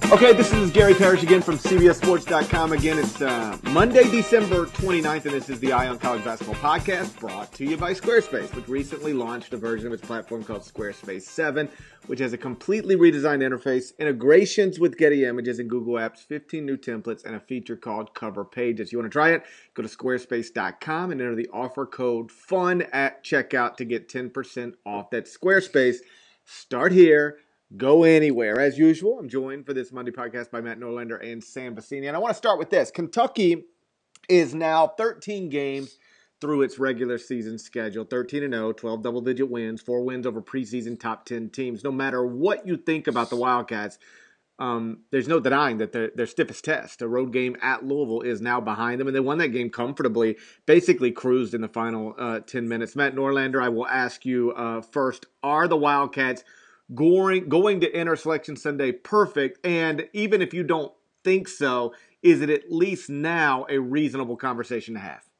Okay, this is Gary Parrish again from CBSSports.com. Again, it's Monday, December 29th, and this is the Eye on College Basketball podcast brought to you by Squarespace, which recently launched a version of its platform called Squarespace 7, which has a completely redesigned interface, integrations with Getty Images and Google Apps, 15 new templates, and a feature called Cover Pages. You want to try it? Go to Squarespace.com and enter the offer code FUN at checkout to get 10% off. That's Squarespace. Start here. Go anywhere. As usual, I'm joined for this Monday podcast by Matt Norlander and Sam Vecini. And I want to start with this. Kentucky is now 13 games through its regular season schedule. 13-0, 12 double-digit wins, 4 wins over preseason top 10 teams. No matter what you think about the Wildcats, there's no denying that their stiffest test, a road game at Louisville, is now behind them. And they won that game comfortably, basically cruised in the final 10 minutes. Matt Norlander, I will ask you first, are the Wildcats going to enter Selection Sunday perfect? And even if you don't think so, is it at least now a reasonable conversation to have?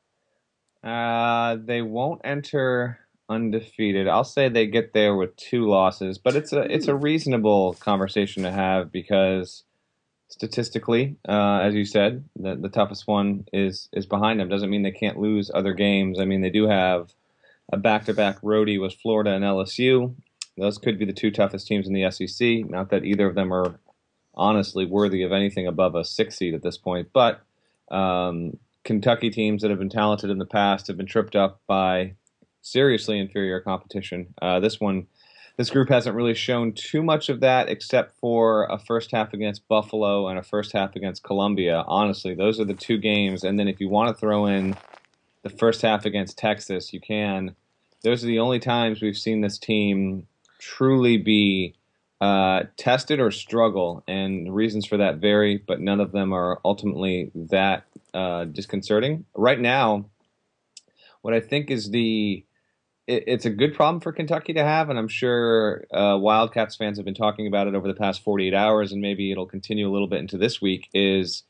They won't enter undefeated. I'll say they get there with 2 losses, but it's a reasonable conversation to have because statistically, as you said, the toughest one is behind them. Doesn't mean they can't lose other games. I mean, they do have a back-to-back roadie with Florida and LSU. Those could be the 2 toughest teams in the SEC. Not that either of them are honestly worthy of anything above a 6 seed at this point. But Kentucky teams that have been talented in the past have been tripped up by seriously inferior competition. This group hasn't really shown too much of that except for a first half against Buffalo and a first half against Columbia. Honestly, those are the 2 games. And then if you want to throw in the first half against Texas, you can. Those are the only times we've seen this team truly be tested or struggle, and the reasons for that vary, but none of them are ultimately that disconcerting. Right now, what I think is it's a good problem for Kentucky to have, and I'm sure Wildcats fans have been talking about it over the past 48 hours, and maybe it'll continue a little bit into this week, is,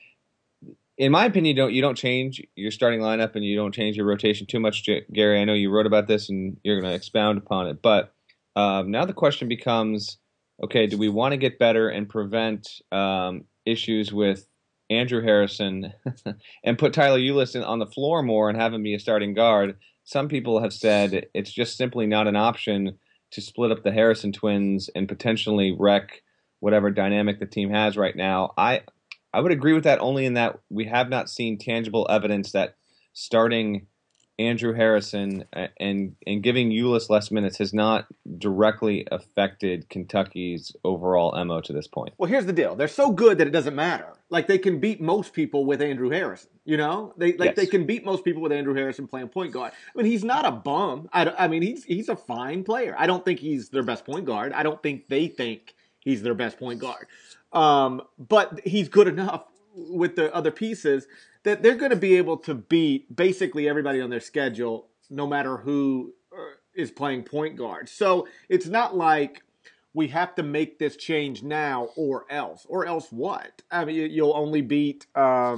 in my opinion, you don't change your starting lineup and you don't change your rotation too much, Gary. I know you wrote about this and you're going to expound upon it, but now the question becomes, okay, do we want to get better and prevent issues with Andrew Harrison and put Tyler Ulis on the floor more and have him be a starting guard? Some people have said it's just simply not an option to split up the Harrison twins and potentially wreck whatever dynamic the team has right now. I would agree with that only in that we have not seen tangible evidence that starting Andrew Harrison and giving Ulis less minutes has not directly affected Kentucky's overall MO to this point. Well, here's the deal. They're so good that it doesn't matter. Like, they can beat most people with Andrew Harrison, you know? They can beat most people with Andrew Harrison playing point guard. I mean, he's not a bum. I mean, he's a fine player. I don't think he's their best point guard. I don't think they think he's their best point guard. But he's good enough with the other pieces that they're going to be able to beat basically everybody on their schedule, no matter who is playing point guard. So it's not like we have to make this change now or else. Or else what? I mean, you'll only beat, I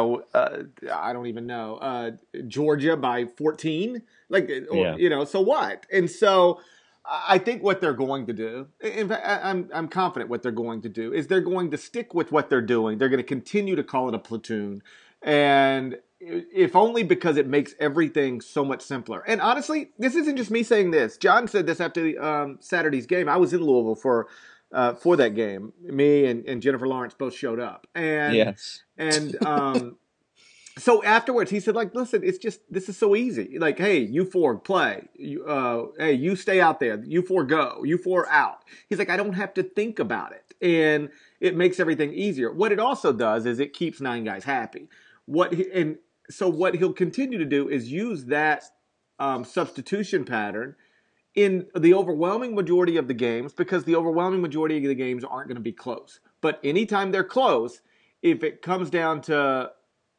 don't even know, Georgia by 14? So what? And so I think what they're going to do, in fact, I'm confident what they're going to do, is they're going to stick with what they're doing. They're going to continue to call it a platoon. And if only because it makes everything so much simpler. And honestly, this isn't just me saying this. John said this after the Saturday's game. I was in Louisville for that game. Me and Jennifer Lawrence both showed up. And yes. And so afterwards, he said, like, listen, this is so easy. Like, hey, you 4 play. Hey, you stay out there. You 4 go. You 4 out. He's like, I don't have to think about it. And it makes everything easier. What it also does is it keeps 9 guys happy. So what he'll continue to do is use that substitution pattern in the overwhelming majority of the games, because the overwhelming majority of the games aren't going to be close. But anytime they're close, if it comes down to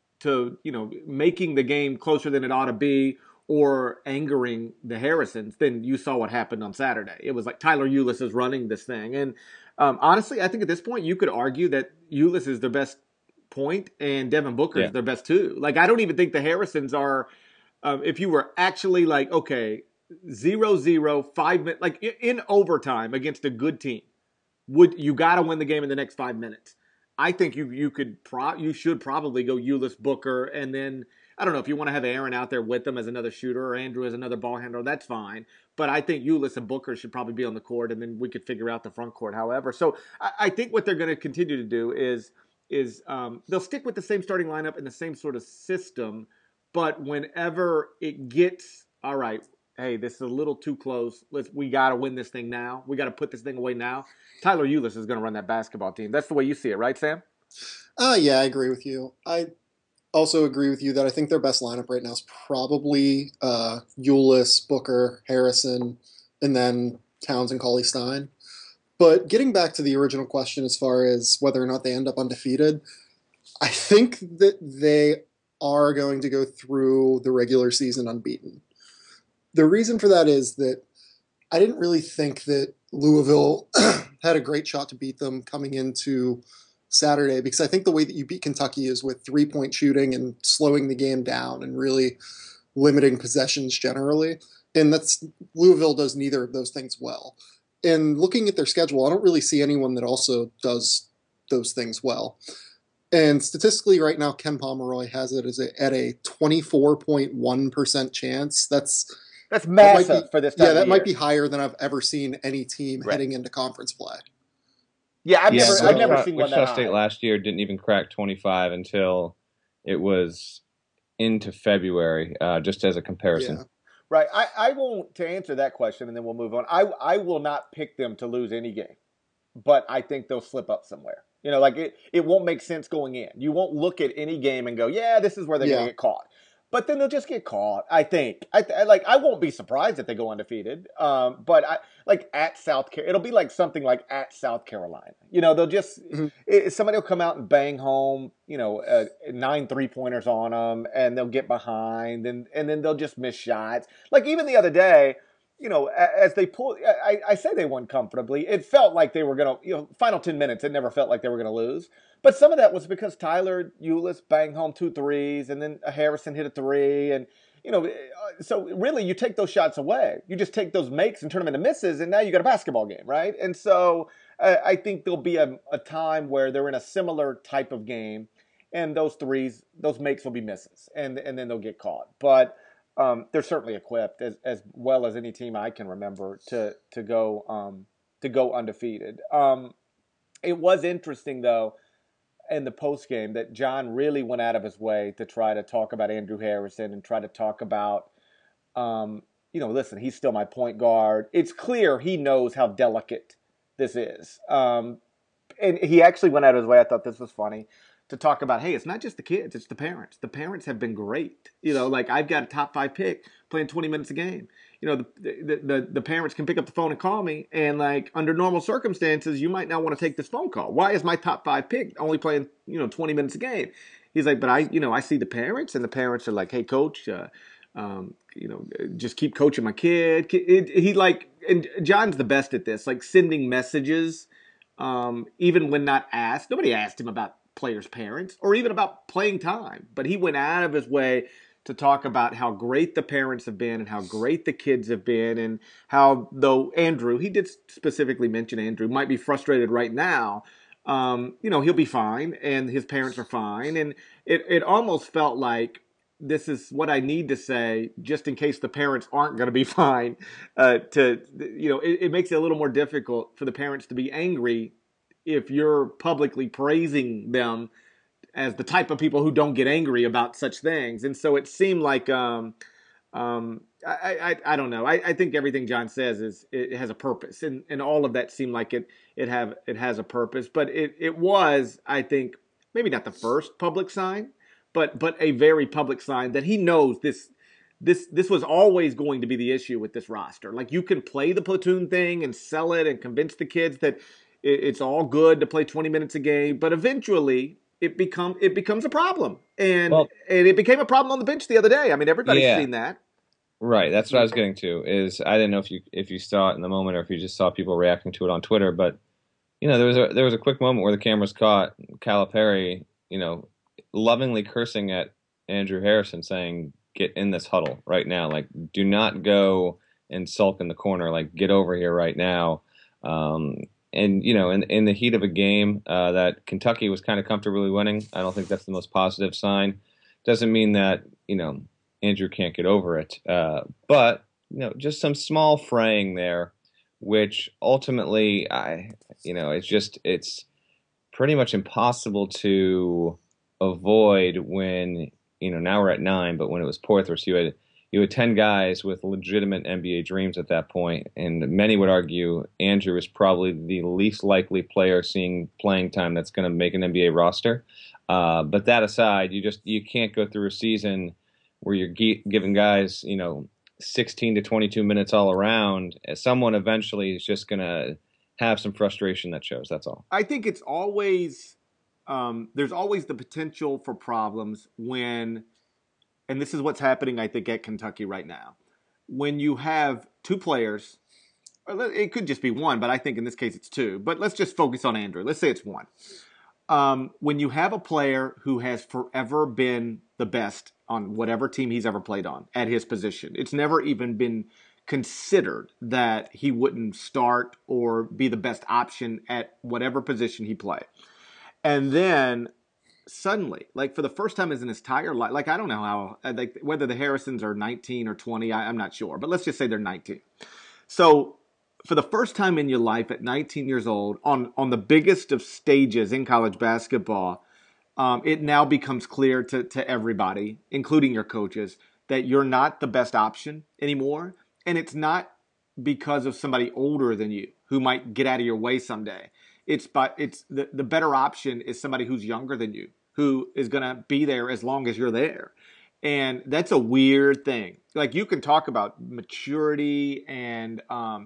making the game closer than it ought to be or angering the Harrisons, then you saw what happened on Saturday. It was like Tyler Ulis is running this thing. And honestly, I think at this point you could argue that Ulis is their best point and Devin Booker is their best 2. Like, I don't even think the Harrisons are, if you were actually like, okay, 0-0, 5 minutes, like in overtime against a good team, would you got to win the game in the next 5 minutes. I think you should probably go Ulis, Booker, and then I don't know if you want to have Aaron out there with them as another shooter or Andrew as another ball handler. That's fine, but I think Ulis and Booker should probably be on the court, and then we could figure out the front court. However, so I think what they're going to continue to do is they'll stick with the same starting lineup and the same sort of system, but whenever it gets all right, hey, this is a little too close. We got to win this thing now. We got to put this thing away now. Tyler Ulis is going to run that basketball team. That's the way you see it, right, Sam? Yeah, I agree with you. I also agree with you that I think their best lineup right now is probably Ulis, Booker, Harrison, and then Towns and Cauley-Stein. But getting back to the original question as far as whether or not they end up undefeated, I think that they are going to go through the regular season unbeaten. The reason for that is that I didn't really think that Louisville had a great shot to beat them coming into Saturday, because I think the way that you beat Kentucky is with three-point shooting and slowing the game down and really limiting possessions generally. And Louisville does neither of those things well. And looking at their schedule, I don't really see anyone that also does those things well. And statistically right now, Ken Pomeroy has it at a 24.1% chance. That's massive for this time of that year. might be higher than I've ever seen any team heading into conference play. Yeah, I've never seen one that Wichita high. State last year didn't even crack 25 until it was into February, just as a comparison. Yeah. Right. I won't, to answer that question, and then we'll move on. I will not pick them to lose any game, but I think they'll slip up somewhere. You know, like it won't make sense going in. You won't look at any game and go, yeah, this is where they're going to get caught. But then they'll just get caught, I think. I won't be surprised if they go undefeated. But at South Carolina, it'll be like something like at South Carolina. You know, they'll just somebody will come out and bang home, 9 3-pointers on them, and they'll get behind, and then they'll just miss shots. Like even the other day, as they pull, I say they won comfortably. It felt like they were going to, final 10 minutes, it never felt like they were going to lose. But some of that was because Tyler Ulis banged home 2 threes, and then Harrison hit a 3. And, so really you take those shots away. You just take those makes and turn them into misses, and now you got a basketball game, right? And so I think there'll be a time where they're in a similar type of game, and those makes will be misses, and then they'll get caught. But they're certainly equipped as well as any team I can remember to go undefeated. It was interesting though in the post game that John really went out of his way to try to talk about Andrew Harrison and try to talk about, listen, he's still my point guard. It's clear he knows how delicate this is, and he actually went out of his way. I thought this was funny. To talk about, hey, it's not just the kids, it's the parents. The parents have been great. I've got a top 5 pick playing 20 minutes a game. The parents can pick up the phone and call me, and under normal circumstances, you might not want to take this phone call. Why is my top 5 pick only playing 20 minutes a game? He's like, but I see the parents, and the parents are like, hey, coach, just keep coaching my kid. And John's the best at this, sending messages, even when not asked. Nobody asked him about players' parents or even about playing time, but he went out of his way to talk about how great the parents have been and how great the kids have been, and how, though Andrew, he did specifically mention Andrew, might be frustrated right now, he'll be fine and his parents are fine. And it almost felt like this is what I need to say just in case the parents aren't going to be fine. It makes it a little more difficult for the parents to be angry if you're publicly praising them as the type of people who don't get angry about such things. And so it seemed like, I don't know. I think everything John says it has a purpose, and all of that seemed like it has a purpose. But it was, I think, maybe not the first public sign, but a very public sign that he knows this was always going to be the issue with this roster. You can play the platoon thing and sell it and convince the kids that it's all good to play 20 minutes a game, but eventually it becomes a problem, and it became a problem on the bench the other day. I mean, everybody's seen that. Right, that's what I was getting to. Is I didn't know if you saw it in the moment or if you just saw people reacting to it on Twitter, but there was a quick moment where the cameras caught Calipari, lovingly cursing at Andrew Harrison, saying, "Get in this huddle right now! Do not go and sulk in the corner. Get over here right now." and in the heat of a game that Kentucky was kind of comfortably winning. I don't think that's the most positive sign. Doesn't mean that Andrew can't get over it, but just some small fraying there, which ultimately it's pretty much impossible to avoid when now we're at 9, but when it was Porthos, you had 10 guys with legitimate NBA dreams at that point, and many would argue Andrew is probably the least likely player seeing playing time that's going to make an NBA roster. But that aside, you can't go through a season where you're giving guys 16 to 22 minutes all around. Someone eventually is just going to have some frustration that shows. That's all. I think it's always there's always the potential for problems when. And this is what's happening, I think, at Kentucky right now. When you have two players, or it could just be one, but I think in this case it's two. But let's just focus on Andrew. Let's say it's one. When you have a player who has forever been the best on whatever team he's ever played on at his position, it's never even been considered that he wouldn't start or be the best option at whatever position he played. And then suddenly, like for the first time in his entire life, like I don't know how, like whether the Harrisons are 19 or 20, I'm not sure, but let's just say they're 19. So for the first time in your life at 19 years old, on the biggest of stages in college basketball, it now becomes clear to everybody, including your coaches, that you're not the best option anymore. And it's not because of somebody older than you who might get out of your way someday. It's the better option is somebody who's younger than you, who is going to be there as long as you're there. And that's a weird thing. Like you can talk about maturity and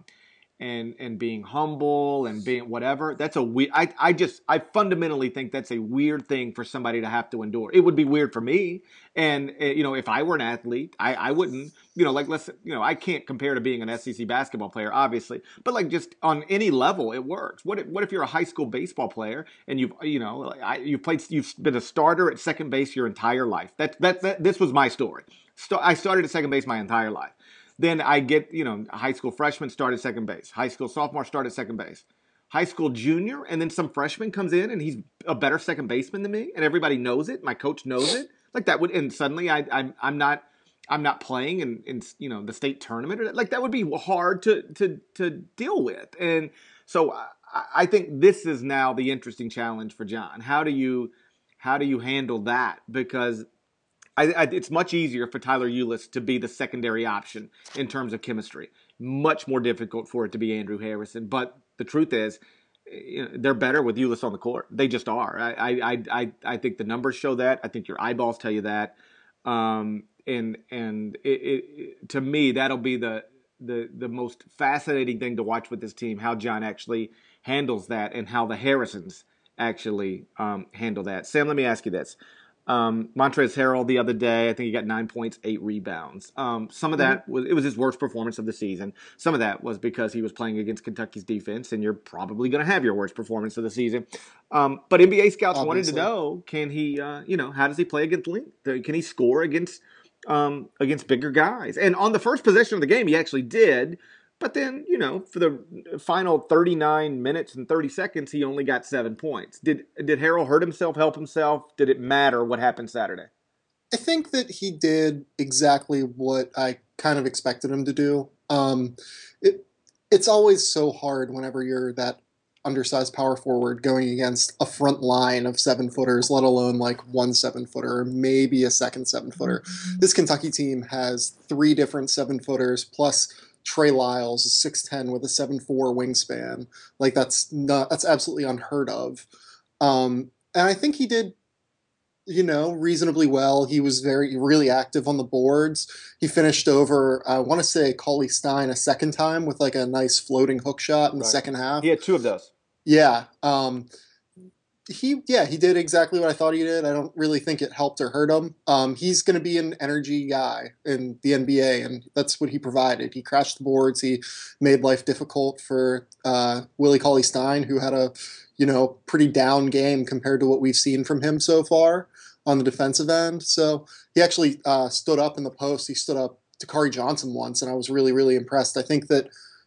being humble and being whatever. That's a weird. I fundamentally think that's a weird thing for somebody to have to endure. It would be weird for me, and if I were an athlete, I wouldn't. I can't compare to being an SEC basketball player, obviously, but like just on any level, it works. What if you're a high school baseball player and you've been a starter at second base your entire life? This was my story. I started at second base my entire life. Then I get, high school freshman started second base. High school sophomore started second base. High school junior, and then some freshman comes in and he's a better second baseman than me, and everybody knows it. My coach knows it. Like that would, and suddenly I'm not playing in the state tournament, or like that would be hard to deal with. And so I think this is now the interesting challenge for John. How do you handle that? Because it's much easier for Tyler Ulis to be the secondary option in terms of chemistry. Much more difficult for it to be Andrew Harrison. But the truth is, they're better with Ulis on the court. They just are. I think the numbers show that. I think your eyeballs tell you that. And to me, that'll be the most fascinating thing to watch with this team. How John actually handles that, and how the Harrisons actually handle that. Sam, let me ask you this. Montrezl Harrell the other day, I think he got 9 points, 8 rebounds. Some of that was his worst performance of the season. Some of that was because he was playing against Kentucky's defense, and you're probably going to have your worst performance of the season. But NBA scouts wanted to know, can he, how does he play against length? Can he score against bigger guys? And on the first possession of the game, he actually did. But then, for the final 39 minutes and 30 seconds, he only got 7 points. Did Harrell hurt himself, help himself? Did it matter what happened Saturday? I think that he did exactly what I kind of expected him to do. It's always so hard whenever you're that undersized power forward going against a front line of 7-footers, let alone like one 7-footer, or maybe a second 7-footer. This Kentucky team has 3 different 7-footers plus Trey Lyles is 6'10" with a 7'4" wingspan. Like that's absolutely unheard of. And I think he did, reasonably well. He was really active on the boards. He finished over, I want to say, Cauley Stein a second time with like a nice floating hook shot in the second half. He had 2 of those. Yeah. He did exactly what I thought he did. I don't really think it helped or hurt him. He's going to be an energy guy in the NBA, and that's what he provided. He crashed the boards. He made life difficult for Willie Cauley-Stein, who had a pretty down game compared to what we've seen from him so far on the defensive end. So he actually stood up in the post. He stood up to Dakari Johnson once, and I was really, really impressed. I think that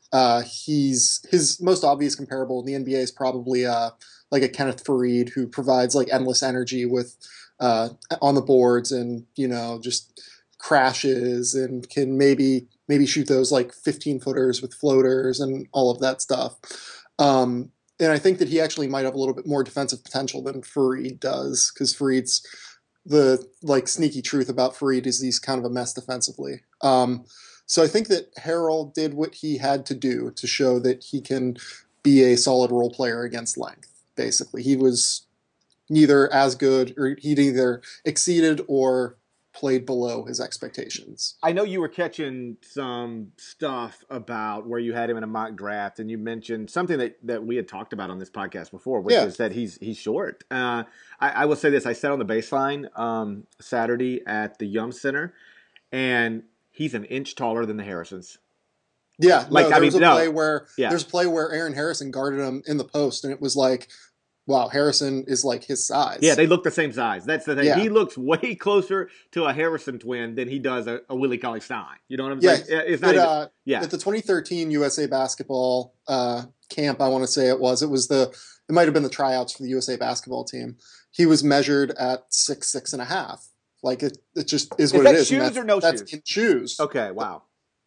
His most obvious comparable in the NBA is probably like a Kenneth Faried who provides like endless energy with on the boards and just crashes and can maybe shoot those like 15 footers with floaters and all of that stuff. And I think that he actually might have a little bit more defensive potential than Faried does, because Faried's the like sneaky truth about Faried is he's kind of a mess defensively. So I think that Harrell did what he had to do to show that he can be a solid role player against length. Basically, he was neither as good, or he'd either exceeded or played below his expectations. I know you were catching some stuff about where you had him in a mock draft, and you mentioned something that we had talked about on this podcast before, which is that he's short. I will say this: I sat on the baseline Saturday at the Yum Center, and he's an inch taller than the Harrisons. Yeah, like there's a play where Aaron Harrison guarded him in the post, and it was like, wow, Harrison is like his size. Yeah, they look the same size. That's the thing. Yeah. He looks way closer to a Harrison twin than he does a Willie Cauley-Stein. You know what I'm saying? It's not at the 2013 USA basketball camp, I want to say it might have been the tryouts for the USA basketball team. He was measured at 6'6.5". Like it just is what it is. Shoes or no shoes? That's in shoes. Okay, wow.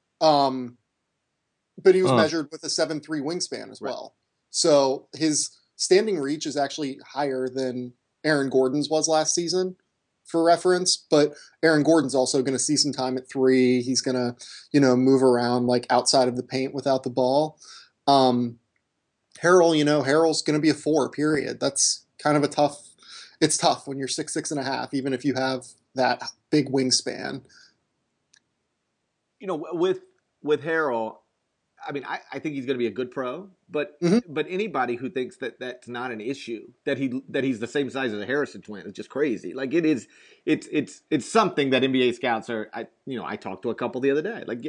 But he was measured with a 7'3" wingspan as well. So his standing reach is actually higher than Aaron Gordon's was last season, for reference. But Aaron Gordon's also going to see some time at 3. He's going to, move around like outside of the paint without the ball. Harrell's going to be a 4, period. That's kind of it's tough when you're 6'6.5", even if you have that big wingspan. With Harrell, I mean, I think he's going to be a good pro, but anybody who thinks that that's not an issue, that he's the same size as a Harrison twin, is just crazy. Like it's something that NBA scouts are. I talked to a couple the other day. Like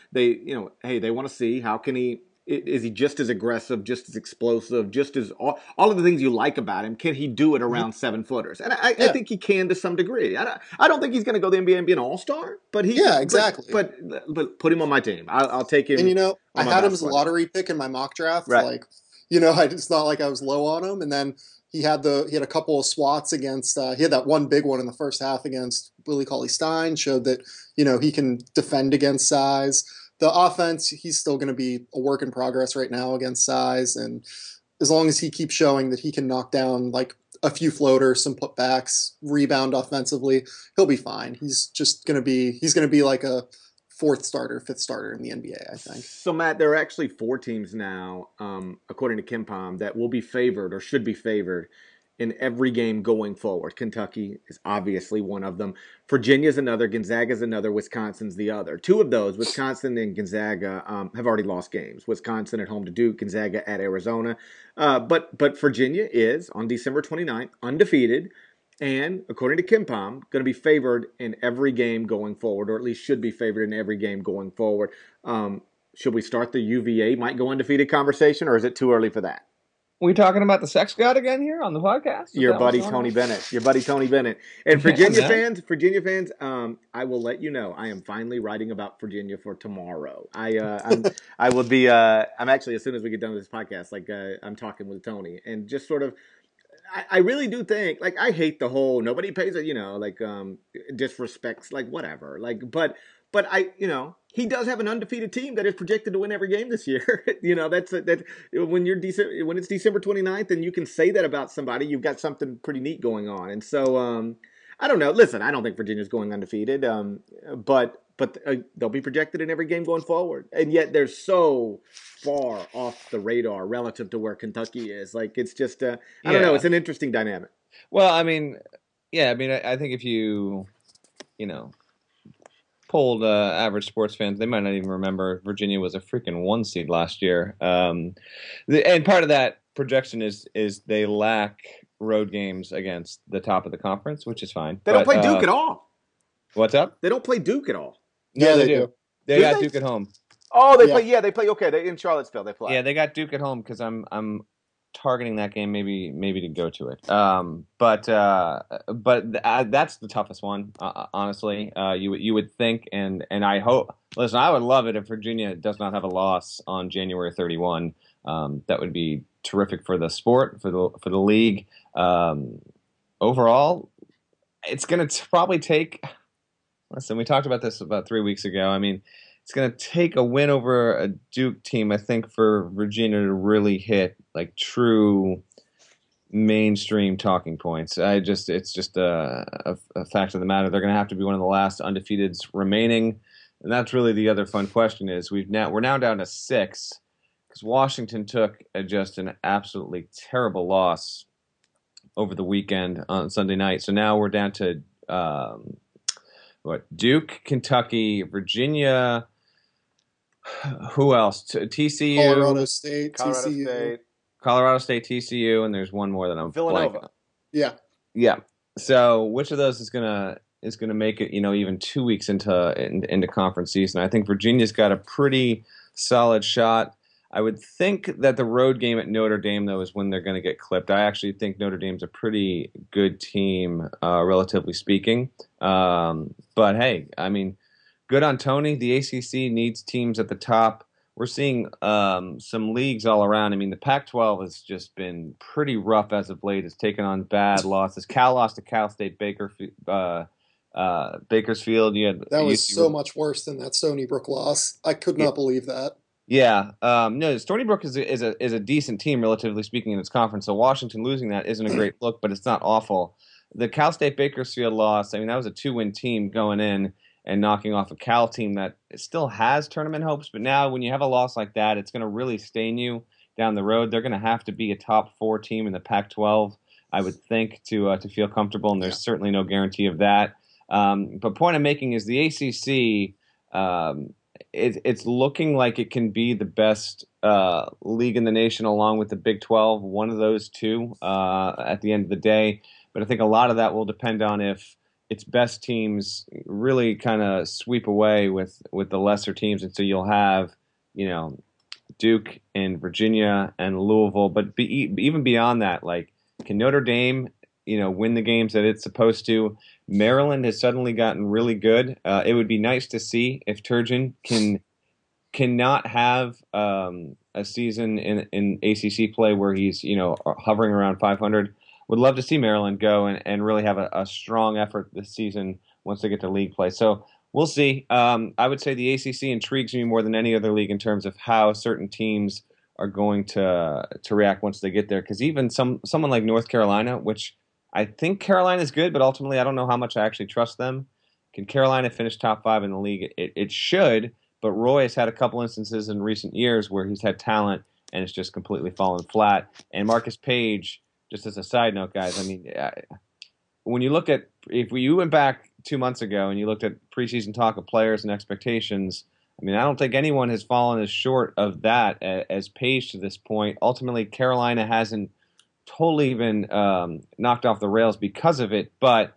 they want to see how can he. Is he just as aggressive, just as explosive, just as all of the things you like about him? Can he do it around 7-footers? And I think he can to some degree. I don't think he's going to go to the NBA and be an all-star, but exactly. But put him on my team. I'll take him. And I had him as a lottery pick in my mock draft. Right. It's not like I was low on him. And then he had a couple of swats against. He had that one big one in the first half against Willie Cauley-Stein. Showed that he can defend against size. The offense, he's still going to be a work in progress right now against size. And as long as he keeps showing that he can knock down like a few floaters, some putbacks, rebound offensively, he'll be fine. He's going to be like a 4th starter, 5th starter in the NBA, I think. So, Matt, there are actually 4 teams now, according to KenPom, that will be favored or should be favored in every game going forward. Kentucky is obviously one of them. Virginia's another. Gonzaga's another. Wisconsin's the other. 2 of those, Wisconsin and Gonzaga, have already lost games. Wisconsin at home to Duke, Gonzaga at Arizona. But Virginia is, on December 29th, undefeated, and, according to KenPom, going to be favored in every game going forward, or at least should be favored in every game going forward. Should we start the UVA might go undefeated conversation, or is it too early for that? We talking about the sex god again here on the podcast? Your buddy Tony Bennett. And Virginia fans, I will let you know I am finally writing about Virginia for tomorrow. I will be. I'm actually, as soon as we get done with this podcast, I'm talking with Tony, and just sort of. I really do think, I hate the whole nobody pays it, disrespects, whatever, but he does have an undefeated team that is projected to win every game this year. That's when it's December 29th and you can say that about somebody, you've got something pretty neat going on. And so, I don't know. Listen, I don't think Virginia's going undefeated, but they'll be projected in every game going forward. And yet they're so far off the radar relative to where Kentucky is. It's just, I don't know. It's an interesting dynamic. Well, I think if you, polled average sports fans, they might not even remember Virginia was a freaking 1 seed last year. And part of that projection is they lack road games against the top of the conference, which is fine. They don't play Duke at all. What's up? They don't play Duke at all. Yeah, they do. They got Duke at home. Oh, they play. Yeah, they play. Okay, they in Charlottesville. They play. Yeah, they got Duke at home because I'm targeting that game maybe to go to it. But that's the toughest one, honestly. You would think, and I hope. Listen, I would love it if Virginia does not have a loss on January 31. That would be terrific for the sport, for the league. Overall, it's going to probably take. Listen, we talked about this about 3 weeks ago. I mean, it's going to take a win over a Duke team, I think, for Virginia to really hit like true mainstream talking points. It's just a fact of the matter. They're going to have to be one of the last undefeateds remaining, and that's really the other fun question. Is we're now down to 6 because Washington took just an absolutely terrible loss over the weekend on Sunday night. So now we're down to Duke, Kentucky, Virginia. Who else? TCU, Colorado State, Colorado TCU. State. Colorado State, TCU, and there's one more that I'm Villanova. blanking on. Yeah. Yeah. So which of those is gonna make it, even 2 weeks into conference season? I think Virginia's got a pretty solid shot. I would think that the road game at Notre Dame, though, is when they're going to get clipped. I actually think Notre Dame's a pretty good team, relatively speaking. But hey, I mean, good on Tony. The ACC needs teams at the top. We're seeing some leagues all around. I mean, the Pac-12 has just been pretty rough as of late. It's taken on bad losses. Cal lost to Cal State Bakersfield. That was so much worse than that Stony Brook loss. I could not believe that. Yeah. No, Stony Brook is a decent team, relatively speaking, in its conference. So Washington losing that isn't a great look, but it's not awful. The Cal State Bakersfield loss, I mean, that was a 2-win team going in and knocking off a Cal team that still has tournament hopes. But now when you have a loss like that, it's going to really stain you down the road. They're going to have to be a top 4 team in the Pac-12, I would think, to feel comfortable, and there's certainly no guarantee of that. But point I'm making is the ACC, it's looking like it can be the best league in the nation along with the Big 12, one of those two at the end of the day. But I think a lot of that will depend on if its best teams really kind of sweep away with the lesser teams. And so you'll have, Duke and Virginia and Louisville. But even beyond that, like, can Notre Dame, win the games that it's supposed to? Maryland has suddenly gotten really good. It would be nice to see if Turgeon cannot have a season in ACC play where he's hovering around 500. Would love to see Maryland go and really have a strong effort this season once they get to league play. So we'll see. I would say the ACC intrigues me more than any other league in terms of how certain teams are going to react once they get there. Because even someone like North Carolina, which I think Carolina is good, but ultimately I don't know how much I actually trust them. Can Carolina finish top 5 in the league? It should, but Roy has had a couple instances in recent years where he's had talent and it's just completely fallen flat. And Marcus Page, just as a side note, guys, I mean, when you look at, if you went back 2 months ago and you looked at preseason talk of players and expectations, I mean, I don't think anyone has fallen as short of that as Page to this point. Ultimately, Carolina hasn't totally been knocked off the rails because of it, but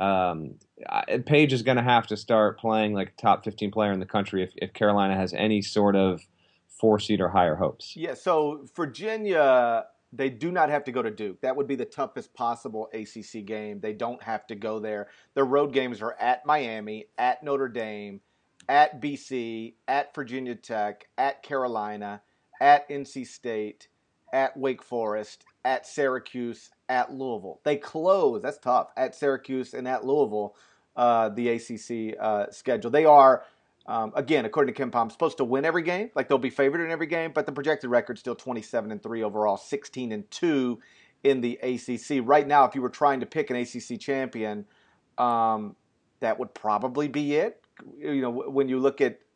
Page is going to have to start playing like a top 15 player in the country if Carolina has any sort of 4-seed or higher hopes. Yeah, so Virginia, they do not have to go to Duke. That would be the toughest possible ACC game. They don't have to go there. Their road games are at Miami, at Notre Dame, at BC, at Virginia Tech, at Carolina, at NC State, at Wake Forest, at Syracuse, at Louisville. They close, that's tough, at Syracuse and at Louisville, the ACC schedule. They are, again, according to KenPom, supposed to win every game. Like, they'll be favored in every game, but the projected record's still 27-3 overall, 16-2 in the ACC. Right now, if you were trying to pick an ACC champion, that would probably be it. When you look at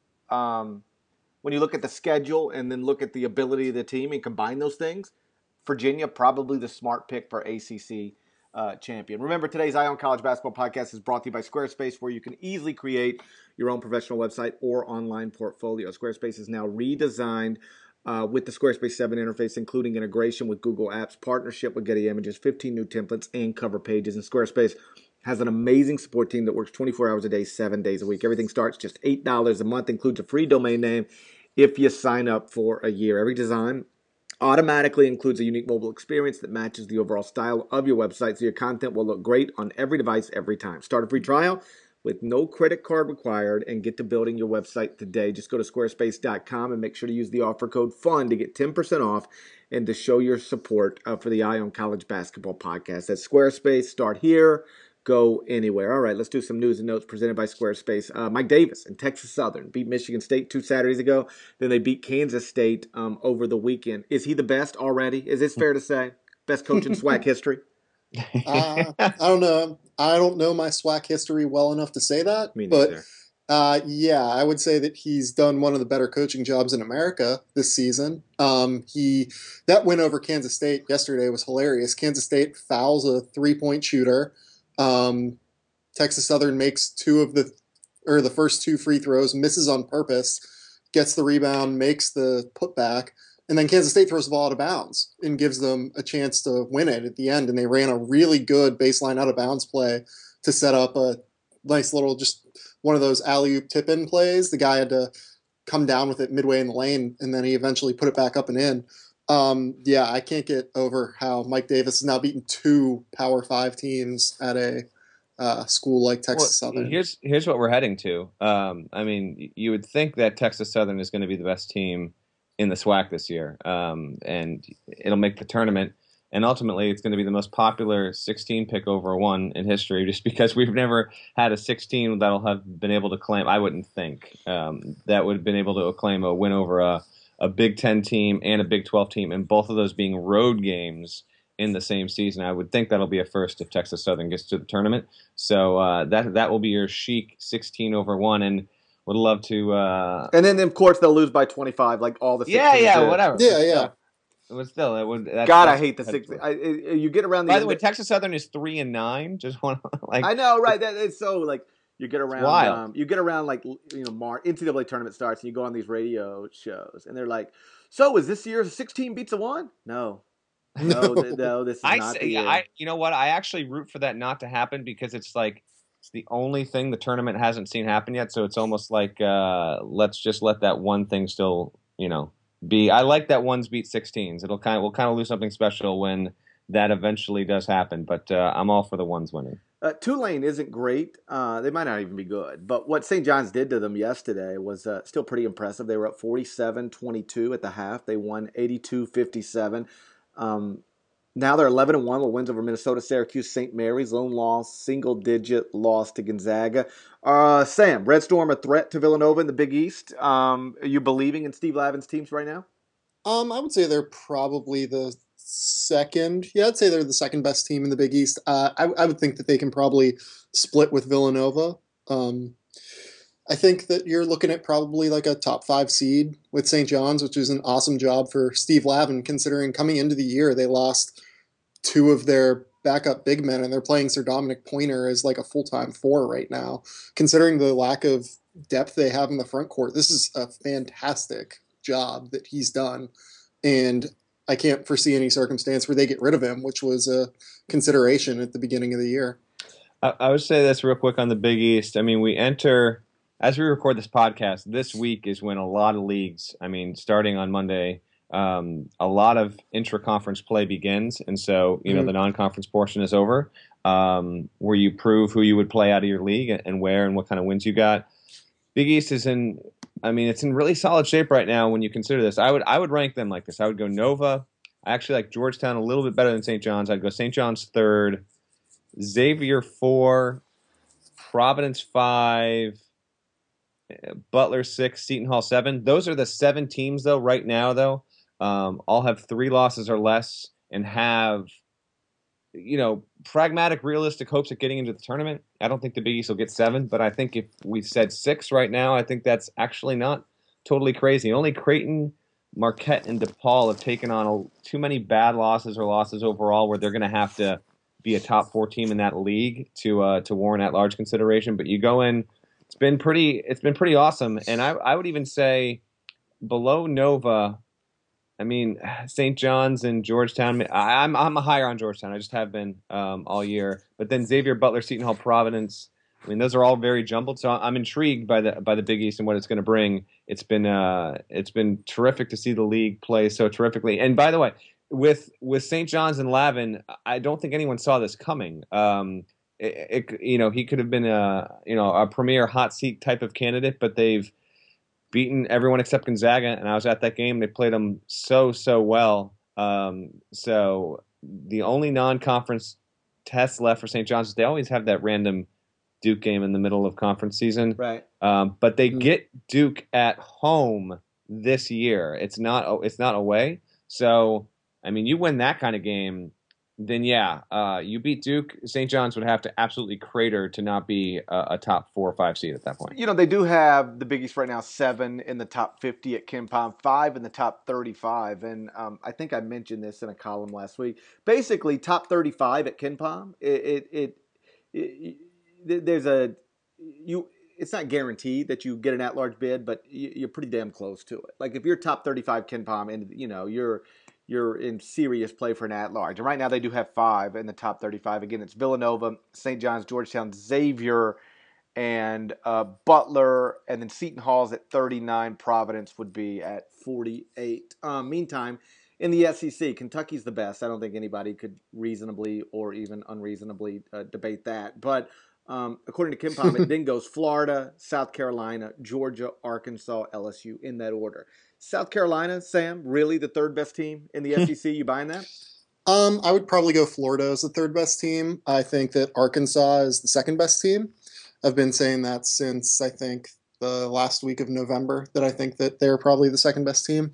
the schedule and then look at the ability of the team and combine those things, Virginia probably the smart pick for ACC champion. Remember, today's Eye on College Basketball podcast is brought to you by Squarespace, where you can easily create your own professional website or online portfolio. Squarespace is now redesigned with the Squarespace 7 interface, including integration with Google Apps, partnership with Getty Images, 15 new templates, and cover pages. And Squarespace has an amazing support team that works 24 hours a day, 7 days a week. Everything starts just $8 a month, includes a free domain name if you sign up for a year. Every design automatically includes a unique mobile experience that matches the overall style of your website, so your content will look great on every device every time. Start a free trial with no credit card required and get to building your website today. Just go to squarespace.com and make sure to use the offer code FUN to get 10% off and to show your support for the Eye on College Basketball Podcast. That's Squarespace. Start here. Go anywhere. All right, let's do some news and notes presented by Squarespace. Mike Davis and Texas Southern beat Michigan State 2 Saturdays ago. Then they beat Kansas State over the weekend. Is he the best already? Is this fair to say? Best coach in SWAC history? I don't know. I don't know my SWAC history well enough to say that. Me neither. But yeah, I would say that he's done one of the better coaching jobs in America this season. That win over Kansas State yesterday was hilarious. Kansas State fouls a 3-point shooter. Texas Southern makes the first 2 free throws, misses on purpose, gets the rebound, makes the putback, and then Kansas State throws the ball out of bounds and gives them a chance to win it at the end. And they ran a really good baseline out of bounds play to set up a nice little, just one of those alley-oop tip-in plays. The guy had to come down with it midway in the lane, and then he eventually put it back up and in. Yeah, I can't get over how Mike Davis has now beaten 2 Power 5 teams at a school like Texas Southern. Here's what we're heading to. I mean, you would think that Texas Southern is going to be the best team in the SWAC this year, and it'll make the tournament. And ultimately, it's going to be the most popular 16 pick over one in history, just because we've never had a 16 that'll have been able to claim. I wouldn't think that would have been able to claim a win over a Big Ten team and a Big 12 team, and both of those being road games in the same season. I would think that'll be a first if Texas Southern gets to the tournament. So that will be your chic 16 over one, and would love to. And then of course they'll lose by 25, like all the 16 whatever. Yeah. But still, it would. I hate the 16. You get around the. By the way, Texas Southern is 3-9. Just want like. I know, right? That it's so like. You get around, wild. You get around like March NCAA tournament starts, and you go on these radio shows, and they're like, "So is this year's 16 beats a 1?" No, this is not the year. You know what? I actually root for that not to happen because it's like it's the only thing the tournament hasn't seen happen yet. So it's almost like let's just let that one thing still be. I like that ones beat 16s. We'll kind of lose something special when that eventually does happen. But I'm all for the ones winning. Tulane isn't great. They might not even be good. But what St. John's did to them yesterday was still pretty impressive. They were up 47-22 at the half. They won 82-57. Now they're 11-1 with wins over Minnesota, Syracuse, St. Mary's. Lone loss, single-digit loss to Gonzaga. Sam, Red Storm a threat to Villanova in the Big East. Are you believing in Steve Lavin's teams right now? I would say they're probably the second. Yeah, I'd say they're the second best team in the Big East. I would think that they can probably split with Villanova. I think that you're looking at probably like a top 5 seed with St. John's, which is an awesome job for Steve Lavin, considering coming into the year they lost 2 of their backup big men, and they're playing Sir Dominic Pointer as like a full-time 4 right now. Considering the lack of depth they have in the front court, this is a fantastic job that he's done, and I can't foresee any circumstance where they get rid of him, which was a consideration at the beginning of the year. I would say this real quick on the Big East. I mean, as we record this podcast, this week is when a lot of leagues, starting on Monday, a lot of intra-conference play begins. And so, the non-conference portion is over, where you prove who you would play out of your league and where and what kind of wins you got. Big East is it's in really solid shape right now when you consider this. I would rank them like this. I would go Nova. I actually like Georgetown a little bit better than St. John's. I'd go St. John's 3rd, Xavier 4, Providence 5, Butler 6, Seton Hall 7. Those are the 7 teams, though, right now, though. All have 3 losses or less and have, pragmatic, realistic hopes of getting into the tournament. I don't think the Big East will get 7, but I think if we said 6 right now, I think that's actually not totally crazy. Only Creighton, Marquette, and DePaul have taken on too many bad losses or losses overall where they're going to have to be a top 4 team in that league to warrant at large consideration. But you go in, it's been pretty awesome. And I would even say below Nova, St. John's and Georgetown. I'm higher on Georgetown. I just have been all year. But then Xavier, Butler, Seton Hall, Providence. Those are all very jumbled. So I'm intrigued by the Big East and what it's going to bring. It's been terrific to see the league play so terrifically. And by the way, with St. John's and Lavin, I don't think anyone saw this coming. he could have been a premier hot seat type of candidate, but they've beaten everyone except Gonzaga, and I was at that game. They played them so well. So the only non-conference test left for St. John's is they always have that random Duke game in the middle of conference season. Right. But they get Duke at home this year. It's not away. So I mean, you win that kind of game, then you beat Duke. St. John's would have to absolutely crater to not be a top 4 or 5 seed at that point. They do have the Big East right now, 7 in the top 50 at KenPom, 5 in the top 35. And I think I mentioned this in a column last week. Basically, top 35 at KenPom, it's not guaranteed that you get an at-large bid, but you're pretty damn close to it. Like if you're top 35 KenPom, and you're in serious play for an at-large. And right now they do have 5 in the top 35. Again, it's Villanova, St. John's, Georgetown, Xavier, and Butler, and then Seton Hall's at 39. Providence would be at 48. Meantime, in the SEC, Kentucky's the best. I don't think anybody could reasonably or even unreasonably debate that. But according to KenPom, it then goes Florida, South Carolina, Georgia, Arkansas, LSU in that order. South Carolina, Sam, really the third best team in the SEC? You buying that? I would probably go Florida as the third best team. I think that Arkansas is the second best team. I've been saying that since I think the last week of November, that I think that they're probably the second best team.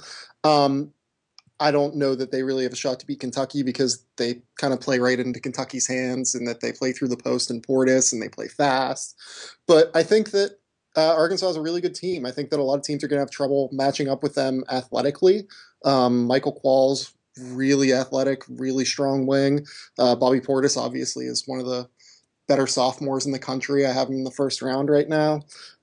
I don't know that they really have a shot to beat Kentucky because they kind of play right into Kentucky's hands and that they play through the post in Portis and they play fast. But I think that Arkansas is a really good team. I think that a lot of teams are going to have trouble matching up with them athletically. Michael Qualls, really athletic, really strong wing. Bobby Portis, obviously, is one of the better sophomores in the country. I have him in the first round right now.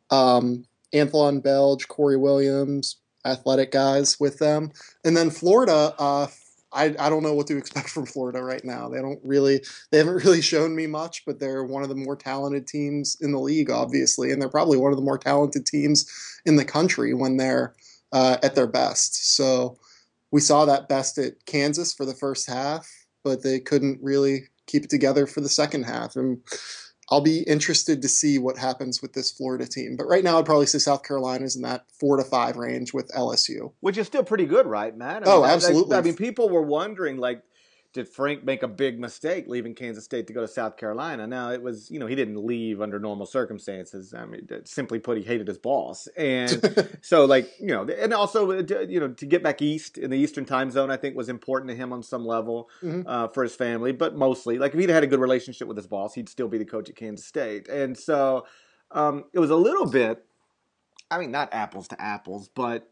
Anthlon Belge, Corey Williams, athletic guys with them. And then Florida, I don't know what to expect from Florida right now. They haven't really shown me much, but they're one of the more talented teams in the league, obviously, and they're probably one of the more talented teams in the country when they're at their best. So we saw that best at Kansas for the first half, but they couldn't really keep it together for the second half. And I'll be interested to see what happens with this Florida team. But right now, I'd probably say South Carolina's in that 4 to 5 range with LSU. Which is still pretty good, right, Matt? Absolutely. People were wondering, did Frank make a big mistake leaving Kansas State to go to South Carolina? Now, it was, he didn't leave under normal circumstances. I mean, simply put, he hated his boss. And so, and also, to get back east in the Eastern time zone, I think was important to him on some level for his family. But mostly, if he'd had a good relationship with his boss, he'd still be the coach at Kansas State. And so it was a little bit, not apples to apples, but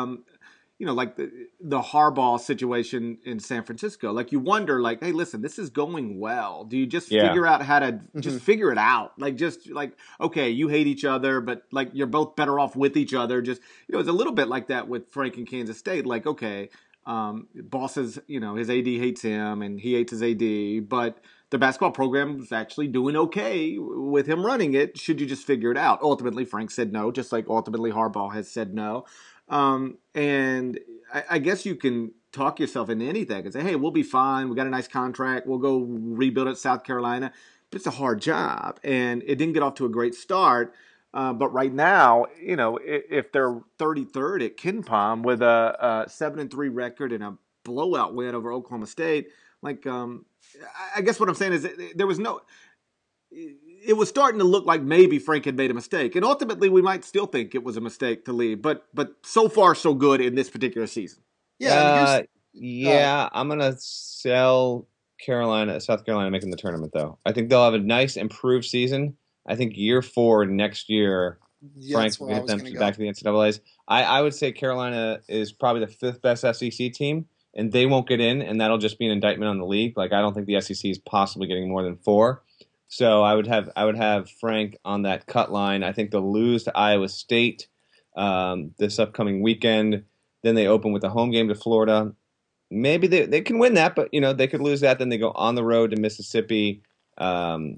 the Harbaugh situation in San Francisco. You wonder, hey, listen, this is going well. Do you just figure out how to just figure it out? Okay, you hate each other, but you're both better off with each other. Just, it's a little bit like that with Frank in Kansas State. Okay, bosses, his AD hates him and he hates his AD, but the basketball program is actually doing okay with him running it. Should you just figure it out? Ultimately, Frank said no, just like ultimately Harbaugh has said no. And I guess you can talk yourself into anything and say, hey, we'll be fine. We got a nice contract. We'll go rebuild at South Carolina. But it's a hard job. And it didn't get off to a great start. But right now, if they're 33rd at KenPom with a 7-3 record and a blowout win over Oklahoma State, I guess what I'm saying is there was no... It was starting to look like maybe Frank had made a mistake. And ultimately, we might still think it was a mistake to leave. But so far, so good in this particular season. Yeah. I'm going to sell South Carolina making the tournament, though. I think they'll have a nice, improved season. I think year 4 next year, Frank will get them back to the NCAAs. I would say Carolina is probably the 5th best SEC team, and they won't get in, and that'll just be an indictment on the league. I don't think the SEC is possibly getting more than 4. So I would have Frank on that cut line. I think they'll lose to Iowa State this upcoming weekend. Then they open with a home game to Florida. Maybe they can win that, but they could lose that. Then they go on the road to Mississippi. I'm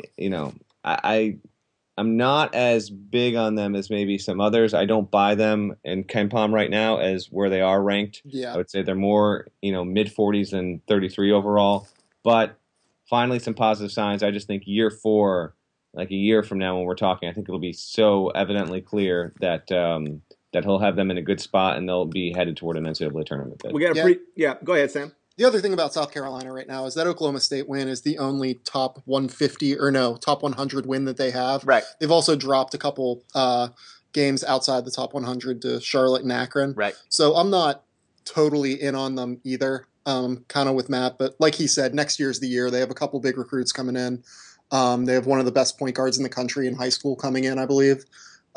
not as big on them as maybe some others. I don't buy them in KenPom right now as where they are ranked. Yeah. I would say they're more mid 40s than 33 overall, but. finally some positive signs. I just think year 4, like a year from now when we're talking, I think it'll be so evidently clear that that he'll have them in a good spot and they'll be headed toward an NCAA tournament bid. We got go ahead, Sam. The other thing about South Carolina right now is that Oklahoma State win is the only top 100 win that they have. Right. They've also dropped a couple games outside the top 100 to Charlotte and Akron. Right. So I'm not totally in on them either, kind of with Matt. But like he said, next year's the year. They have a couple big recruits coming in. They have one of the best point guards in the country in high school coming in, I believe.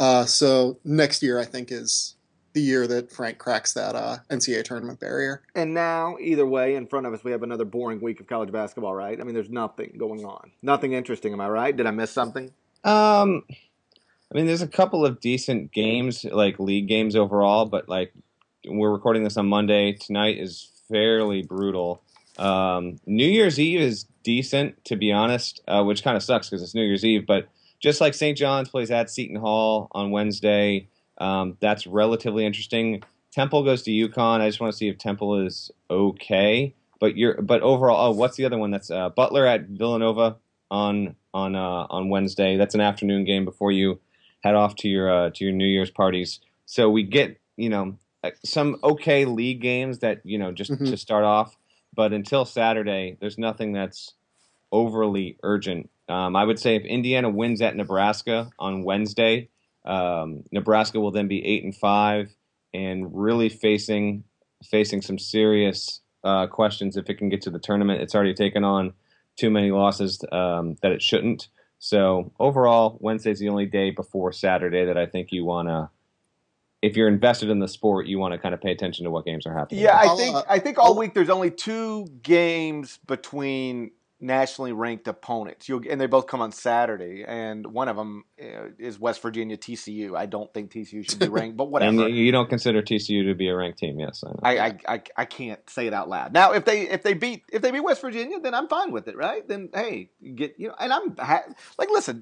So next year, I think, is the year that Frank cracks that NCAA tournament barrier. And now, either way, in front of us, we have another boring week of college basketball, right? I mean, there's nothing going on. Nothing interesting, am I right? Did I miss something? I mean, there's a couple of decent games, like league games overall, but like we're recording this on Monday. Tonight is fairly brutal. New Year's Eve is decent, to be honest, which kind of sucks because it's New Year's Eve. But just like St. John's plays at Seton Hall on Wednesday, that's relatively interesting. Temple goes to UConn. I just want to see if Temple is okay. But overall, what's the other one? That's Butler at Villanova on Wednesday. That's an afternoon game before you head off to your New Year's parties. So we get some okay league games that just to start off. But until Saturday, there's nothing that's overly urgent. I would say if Indiana wins at Nebraska on Wednesday, Nebraska will then be 8-5 and really facing some serious questions if it can get to the tournament. It's already taken on too many losses that it shouldn't. So overall, Wednesday's the only day before Saturday that I think you want to, if you're invested in the sport, you want to kind of pay attention to what games are happening. Yeah, I think all week there's only 2 games between nationally ranked opponents, and they both come on Saturday, and one of them is West Virginia TCU. I don't think TCU should be ranked, but whatever. And you don't consider TCU to be a ranked team, yes? I can't say it out loud. Now, if they beat West Virginia, then I'm fine with it, right? Then hey, and I'm like, listen,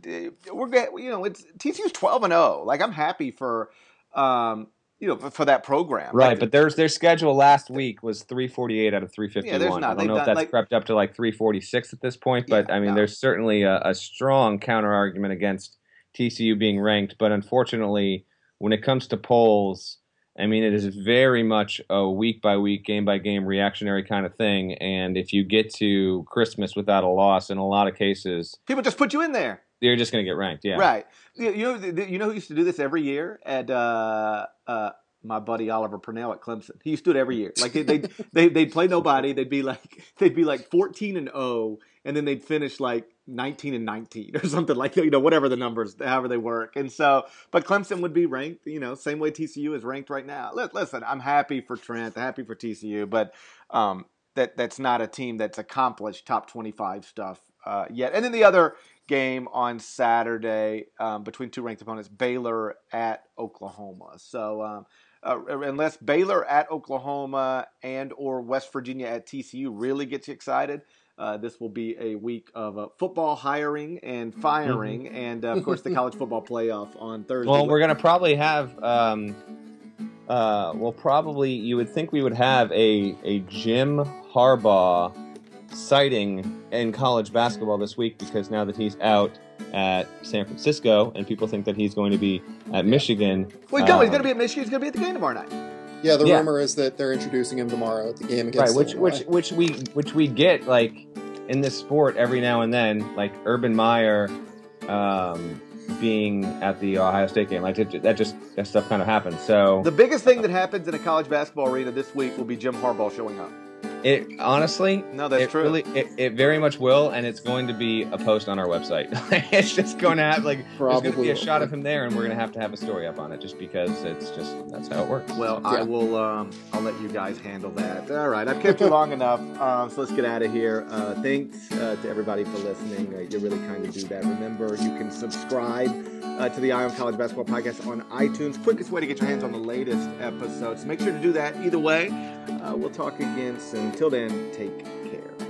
it's TCU's 12-0. Like, I'm happy for. For that program. Right, but their schedule last week was 348 out of 351. Yeah, I don't know if that's crept up to like 346 at this point, but there's certainly a strong counter-argument against TCU being ranked. But unfortunately, when it comes to polls, I mean, it is very much a week-by-week, game-by-game reactionary kind of thing. And if you get to Christmas without a loss, in a lot of cases... people just put you in there. You're just going to get ranked, yeah. Right. You know who used to do this every year at my buddy Oliver Purnell at Clemson. He used to do it every year. Like they'd play nobody. They'd be like 14-0, and then they'd finish like 19-19 or something, like whatever the numbers, however they work. And so, but Clemson would be ranked, same way TCU is ranked right now. Listen, I'm happy for Trent, happy for TCU, but that's not a team that's accomplished top 25 stuff yet. And then the other game on Saturday between 2 ranked opponents, Baylor at Oklahoma. So unless Baylor at Oklahoma and or West Virginia at TCU really gets you excited, this will be a week of football hiring and firing, and of course the college football playoff on Thursday. Well, we're going to probably have you would think we would have a Jim Harbaugh sighting in college basketball this week, because now that he's out at San Francisco and people think that he's going to be at Michigan. Well, he's going to be at Michigan. He's going to be at the game tomorrow night. Yeah, the rumor is that they're introducing him tomorrow at the game against Illinois. Which we get like in this sport every now and then, like Urban Meyer being at the Ohio State game. Like that stuff kind of happens. So the biggest thing that happens in a college basketball arena this week will be Jim Harbaugh showing up. It honestly, no, that's true. Really, it very much will, and it's going to be a post on our website. It's just going to have there's going to be a shot of him there, and we're going to have a story up on it, just because that's how it works. Well, yeah. I will. I'll let you guys handle that. All right, I've kept you long enough, so let's get out of here. Thanks to everybody for listening. You're really kind to do that. Remember, you can subscribe to the Eye on College Basketball Podcast on iTunes. Quickest way to get your hands on the latest episodes. Make sure to do that. Either way, we'll talk again soon. Until then, take care.